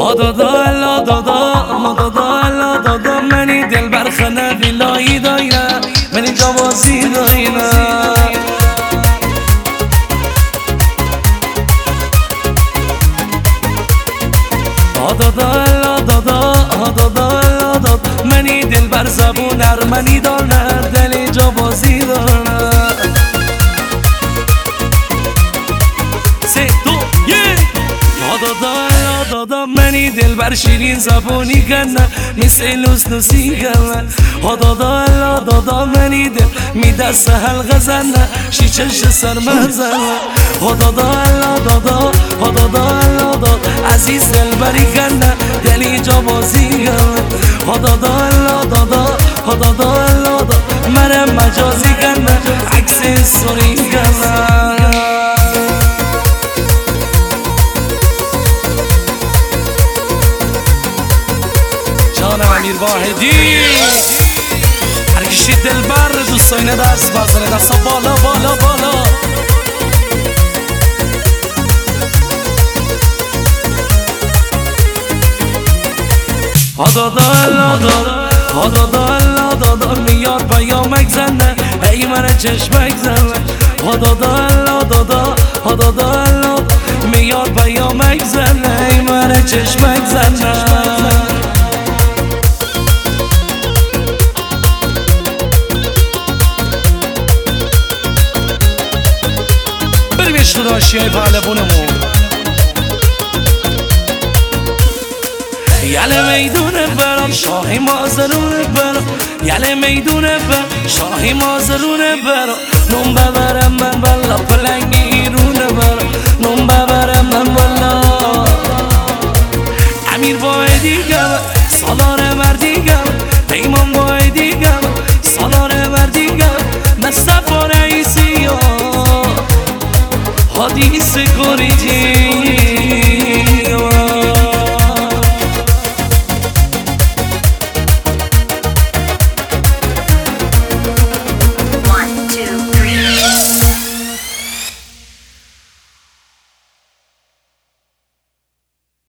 دادا لا دادا لا دادا منی دل برخنه ویلایی داینه منی جوازی داینه دادا لا دادا منی دل بر زبون ارمنی دانه دل جوازی دانه دادا منی دل بر شیرین زبونی کنه مثل لوسنوسی کنه دادا منی دل می دست حلقه زنه شیچش سر مزنه دادا عزیز دل بری کنه دلی جا بازی کنه دادا مرم مجازی کنه عکس سوری کنه امیر واحدی هرکشی دل بر دوستاینه دست بزنه دستا بالا بالا بالا دادا میاد پیامک زنه ای من چشمک زنه دادا میاد پیامک زنه ای من چشمک زنه عشق داشتیای پهلوونمون یله میدونه برم شاهی مازرونه برم یله میدونه برم شاهی مازرونه برم نون ببرم